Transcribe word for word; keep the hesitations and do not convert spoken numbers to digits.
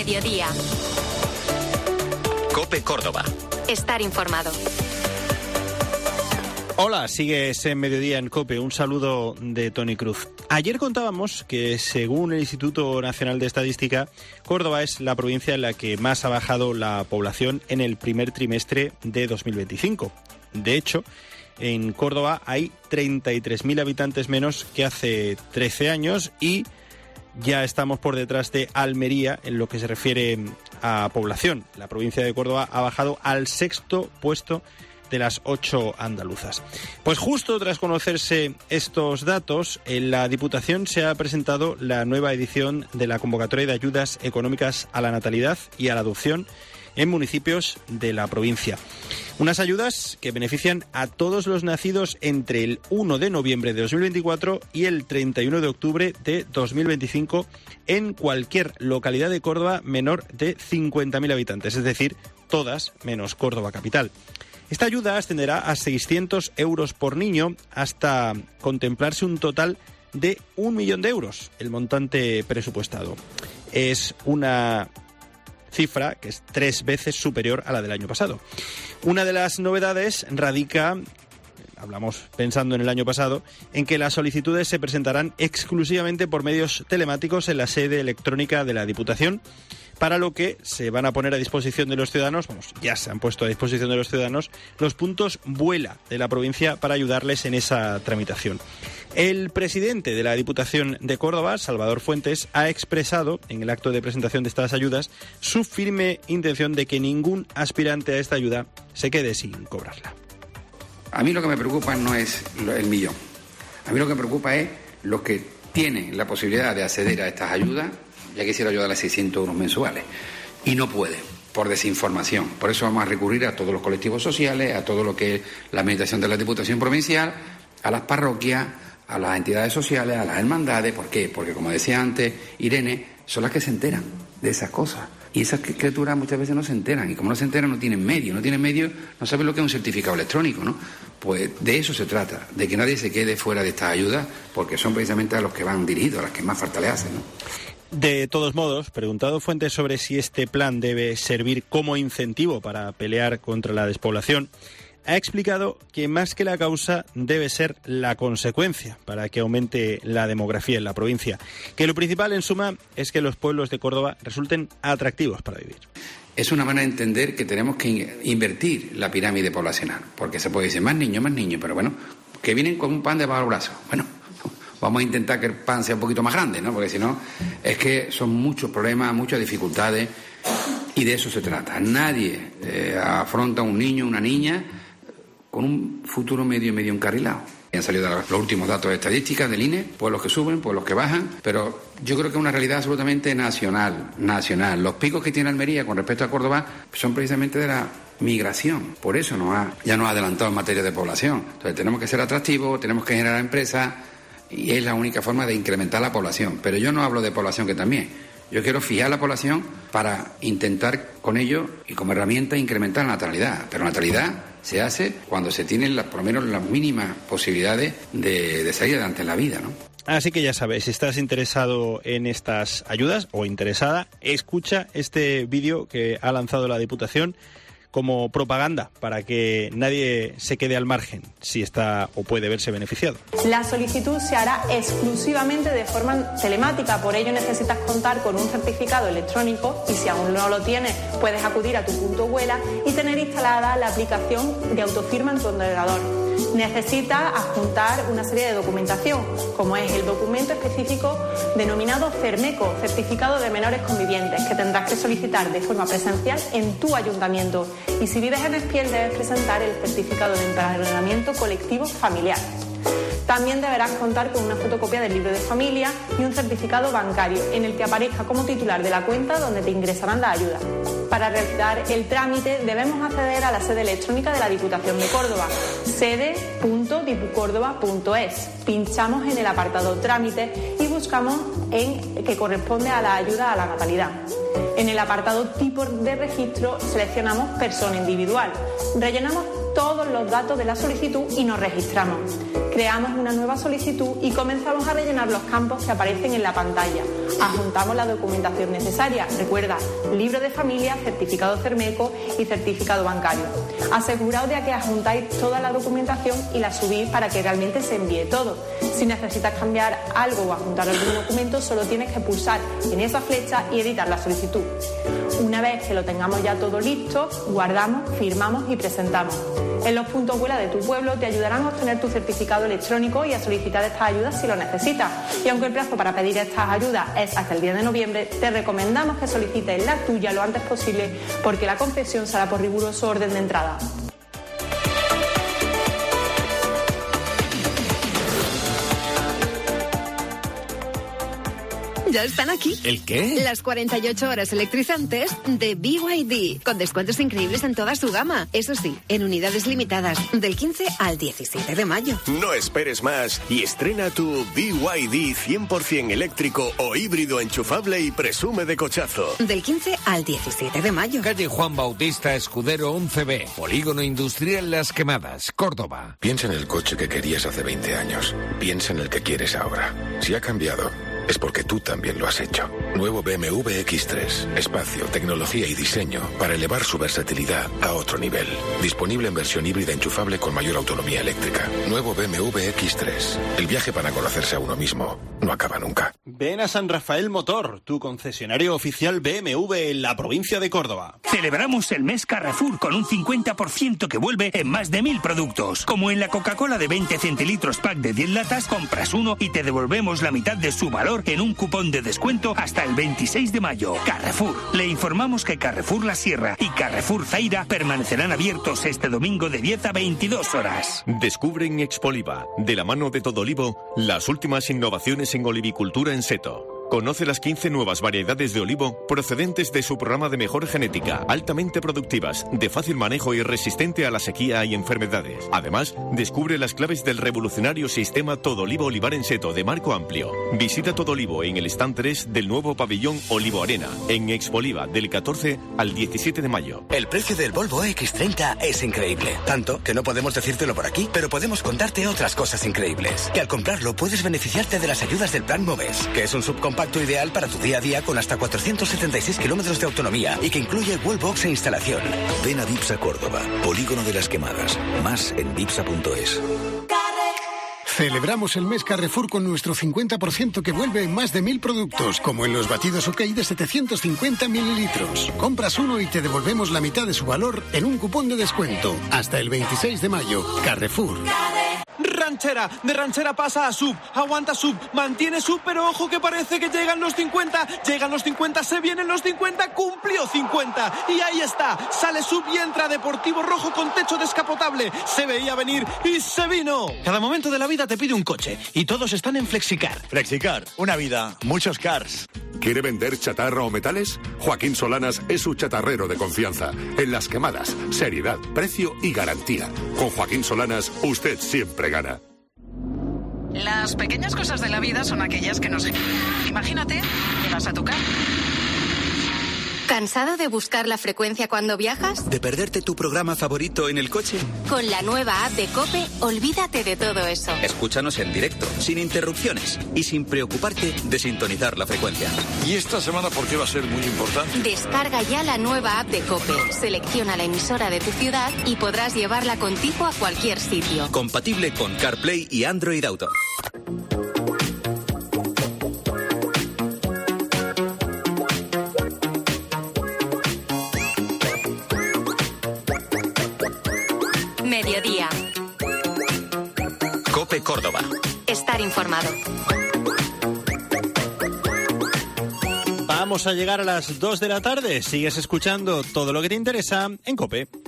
mediodía. COPE Córdoba. Estar informado. Hola, sigues en Mediodía en COPE. Un saludo de Tony Cruz. Ayer contábamos que, según el Instituto Nacional de Estadística, Córdoba es la provincia en la que más ha bajado la población en el primer trimestre de dos mil veinticinco. De hecho, en Córdoba hay treinta y tres mil habitantes menos que hace trece años y ya estamos por detrás de Almería en lo que se refiere a población. La provincia de Córdoba ha bajado al sexto puesto de las ocho andaluzas. Pues justo tras conocerse estos datos, en la Diputación se ha presentado la nueva edición de la convocatoria de ayudas económicas a la natalidad y a la adopción en municipios de la provincia. Unas ayudas que benefician a todos los nacidos entre el uno de noviembre de dos mil veinticuatro y el treinta y uno de octubre de dos mil veinticinco en cualquier localidad de Córdoba menor de cincuenta mil habitantes, es decir, todas menos Córdoba capital. Esta ayuda ascenderá a seiscientos euros por niño hasta contemplarse un total de un millón de euros, el montante presupuestado. Es una cifra que es tres veces superior a la del año pasado. Una de las novedades radica, hablamos pensando en el año pasado, en que las solicitudes se presentarán exclusivamente por medios telemáticos en la sede electrónica de la Diputación, para lo que se van a poner a disposición de los ciudadanos, vamos, ya se han puesto a disposición de los ciudadanos, los puntos Vuela de la provincia para ayudarles en esa tramitación. El presidente de la Diputación de Córdoba, Salvador Fuentes, ha expresado en el acto de presentación de estas ayudas su firme intención de que ningún aspirante a esta ayuda se quede sin cobrarla. A mí lo que me preocupa no es el millón. A mí lo que me preocupa es los que tienen la posibilidad de acceder a estas ayudas. Ya quisiera ayudar a seiscientos euros mensuales y no pueden, por desinformación. Por eso vamos a recurrir a todos los colectivos sociales, a todo lo que es la administración de la Diputación Provincial, a las parroquias, a las entidades sociales, a las hermandades. ¿Por qué? Porque, como decía antes Irene, son las que se enteran de esas cosas. Y esas criaturas muchas veces no se enteran. Y como no se enteran, no tienen medio. No tienen medio, no saben lo que es un certificado electrónico, ¿no? Pues de eso se trata, de que nadie se quede fuera de estas ayudas, porque son precisamente a los que van dirigidos, a las que más falta le hacen, ¿no? De todos modos, preguntado Fuentes sobre si este plan debe servir como incentivo para pelear contra la despoblación, ha explicado que más que la causa debe ser la consecuencia para que aumente la demografía en la provincia, que lo principal en suma es que los pueblos de Córdoba resulten atractivos para vivir. Es una manera de entender que tenemos que invertir la pirámide poblacional, porque se puede decir más niños, más niños, pero bueno, que vienen con un pan debajo del brazo. Bueno, vamos a intentar que el pan sea un poquito más grande, ¿no? Porque si no, es que son muchos problemas, muchas dificultades, y de eso se trata. Nadie eh, afronta a un niño, una niña, con un futuro medio medio encarrilado. Han salido los últimos datos de estadísticas del I N E, pues los que suben, pues los que bajan, pero yo creo que es una realidad absolutamente nacional, nacional. Los picos que tiene Almería con respecto a Córdoba son precisamente de la migración. Por eso nos ha, ya nos ha adelantado en materia de población. Entonces tenemos que ser atractivos, tenemos que generar empresas, y es la única forma de incrementar la población. Pero yo no hablo de población, que también. Yo quiero fijar la población para intentar con ello y como herramienta incrementar la natalidad. Pero la natalidad se hace cuando se tienen las, por lo menos las mínimas posibilidades de, de salir adelante en la vida, ¿no? Así que ya sabes, si estás interesado en estas ayudas o interesada, escucha este vídeo que ha lanzado la Diputación como propaganda para que nadie se quede al margen si está o puede verse beneficiado. La solicitud se hará exclusivamente de forma telemática, por ello necesitas contar con un certificado electrónico y si aún no lo tienes puedes acudir a tu punto Vuela y tener instalada la aplicación de autofirma en tu ordenador. Necesitas adjuntar una serie de documentación, como es el documento específico denominado CERMECO, Certificado de Menores Convivientes, que tendrás que solicitar de forma presencial en tu ayuntamiento. Y si vives en Espiel, debes presentar el certificado de empadronamiento colectivo familiar. También deberás contar con una fotocopia del libro de familia y un certificado bancario en el que aparezca como titular de la cuenta donde te ingresarán la ayuda. Para realizar el trámite debemos acceder a la sede electrónica de la Diputación de Córdoba, sede punto dipucórdoba punto es. Pinchamos en el apartado Trámite y buscamos en que corresponde a la ayuda a la natalidad. En el apartado Tipo de registro seleccionamos Persona individual. Rellenamos todos los datos de la solicitud y nos registramos. Creamos una nueva solicitud y comenzamos a rellenar los campos que aparecen en la pantalla. Adjuntamos la documentación necesaria. Recuerda, libro de familia, certificado Cermeco y certificado bancario. Aseguraos de que adjuntáis toda la documentación y la subís para que realmente se envíe todo. Si necesitas cambiar algo o adjuntar algún documento, solo tienes que pulsar en esa flecha y editar la solicitud. Una vez que lo tengamos ya todo listo, guardamos, firmamos y presentamos. En los puntos Vuela de tu pueblo te ayudarán a obtener tu certificado electrónico y a solicitar estas ayudas si lo necesitas. Y aunque el plazo para pedir estas ayudas es hasta el diez de noviembre, te recomendamos que solicites la tuya lo antes posible porque la concesión será por riguroso orden de entrada. Ya están aquí. ¿El qué? Las cuarenta y ocho horas electrizantes de B Y D, con descuentos increíbles en toda su gama. Eso sí, en unidades limitadas, del quince al diecisiete de mayo. No esperes más y estrena tu B Y D cien por ciento eléctrico o híbrido enchufable y presume de cochazo. Del quince al diecisiete de mayo. Calle Juan Bautista Escudero once B, Polígono Industrial Las Quemadas, Córdoba. Piensa en el coche que querías hace veinte años. Piensa en el que quieres ahora. Si ha cambiado, es porque tú también lo has hecho. Nuevo B M W equis tres. Espacio, tecnología y diseño para elevar su versatilidad a otro nivel. Disponible en versión híbrida enchufable con mayor autonomía eléctrica. Nuevo B M W equis tres. El viaje para conocerse a uno mismo no acaba nunca. Ven a San Rafael Motor, tu concesionario oficial B M W en la provincia de Córdoba. Celebramos el mes Carrefour con un cincuenta por ciento que vuelve en más de mil productos. Como en la Coca-Cola de veinte centilitros pack de diez latas, compras uno y te devolvemos la mitad de su valor en un cupón de descuento hasta el veintiséis de mayo. Carrefour. Le informamos que Carrefour La Sierra y Carrefour Zaira permanecerán abiertos este domingo de diez a veintidós horas. Descubre en Expoliva, de la mano de Todo Olivo, las últimas innovaciones en olivicultura en seto. Conoce las quince nuevas variedades de olivo procedentes de su programa de mejor genética, altamente productivas, de fácil manejo y resistente a la sequía y enfermedades. Además, descubre las claves del revolucionario sistema Todo Olivo Olivar en Seto de marco amplio. Visita Todo Olivo en el stand tres del nuevo pabellón Olivo Arena, en Expoliva, del catorce al diecisiete de mayo. El precio del Volvo equis treinta es increíble. Tanto que no podemos decírtelo por aquí, pero podemos contarte otras cosas increíbles. Que al comprarlo puedes beneficiarte de las ayudas del Plan MOVES, que es un subcompacto ideal para tu día a día con hasta cuatrocientos setenta y seis kilómetros de autonomía y que incluye wallbox e instalación. Ven a Dipsa Córdoba, Polígono de las Quemadas. Más en dipsa punto es. Celebramos el mes Carrefour con nuestro cincuenta por ciento que vuelve en más de mil productos, como en los batidos OK de setecientos cincuenta mililitros. Compras uno y te devolvemos la mitad de su valor en un cupón de descuento. Hasta el veintiséis de mayo. Carrefour. Ranchera, de ranchera pasa a sub, aguanta sub, mantiene sub, pero ojo que parece que llegan los cincuenta, llegan los cincuenta, se vienen los cincuenta, cumplió cincuenta, y ahí está, sale sub y entra Deportivo Rojo con techo descapotable, se veía venir y se vino. Cada momento de la vida te pide un coche, y todos están en Flexicar. Flexicar, una vida, muchos cars. ¿Quiere vender chatarra o metales? Joaquín Solanas es su chatarrero de confianza. En Las Quemadas, seriedad, precio y garantía. Con Joaquín Solanas, usted siempre gana. Las pequeñas cosas de la vida son aquellas que nos... Imagínate que vas a tocar. ¿Cansado de buscar la frecuencia cuando viajas? ¿De perderte tu programa favorito en el coche? Con la nueva app de COPE, olvídate de todo eso. Escúchanos en directo, sin interrupciones y sin preocuparte de sintonizar la frecuencia. ¿Y esta semana por qué va a ser muy importante? Descarga ya la nueva app de COPE, selecciona la emisora de tu ciudad y podrás llevarla contigo a cualquier sitio. Compatible con CarPlay y Android Auto. Mediodía. COPE Córdoba. Estar informado. Vamos a llegar a las dos de la tarde. Sigues escuchando todo lo que te interesa en COPE.